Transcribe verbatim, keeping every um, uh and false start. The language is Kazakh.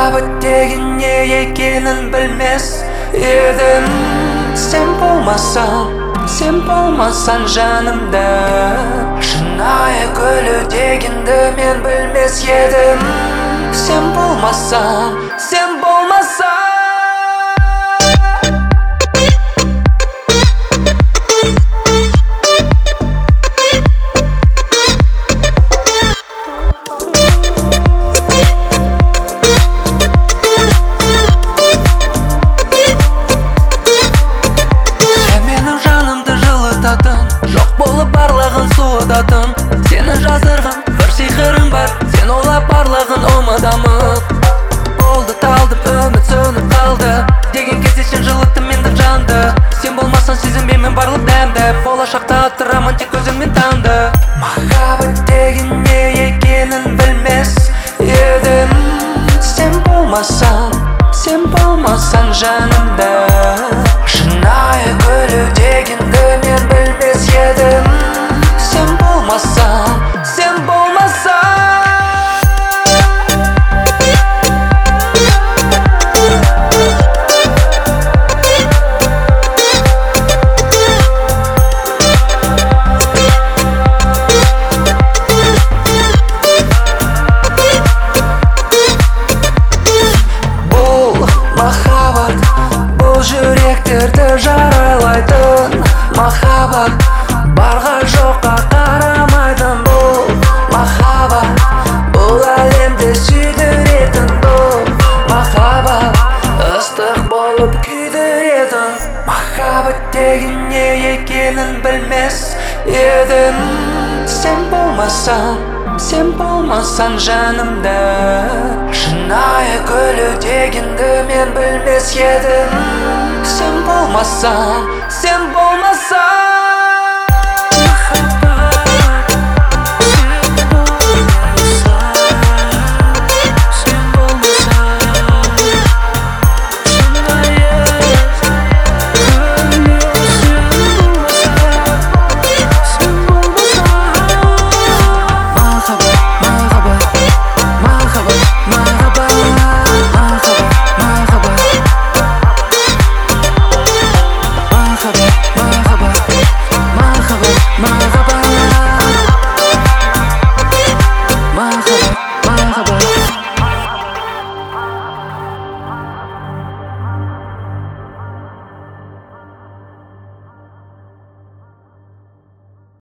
Махаббат деген не екенін білмес едім. Сен болмасаң, сен болмасаң жанымда, шынайы гүлі дегенді мен білмес едім. Сен болмасаң, сен болмасаң. Жоқ болып барлығын суытатын, сені жаздырған бір сиқырың бар, сен ойлап барлығын ұмытамын. Болды талдым, үміт сөніп қалды, деген кезде сен жылыттың менді жанды. Сен болмасаң сезінбеймін барлық дәмді, болашақта тұрамын тек көзіңмен танды. Махаббат деген не екенін білмес едім. Сен болмасаң, сен болмасаң жанымда, шынайы гүлі дегенді мен білмес едім. Сен болмасаң, сен болмасаң. Бұл махаббат, бұл жүректерді жаралайтын махаббат, барға жоққа қарамайтын бұл махаббат, бұл әлемді сүйдіретін бұл махаббат, ыстық болып күйдіретін. Махаббат деген не екенін білмес едім. Сен болмасаң, сен болмасаң жанымда, шынайы гүлі дегенді мен білмес едім. Сен болмасаң, сен болмасаң.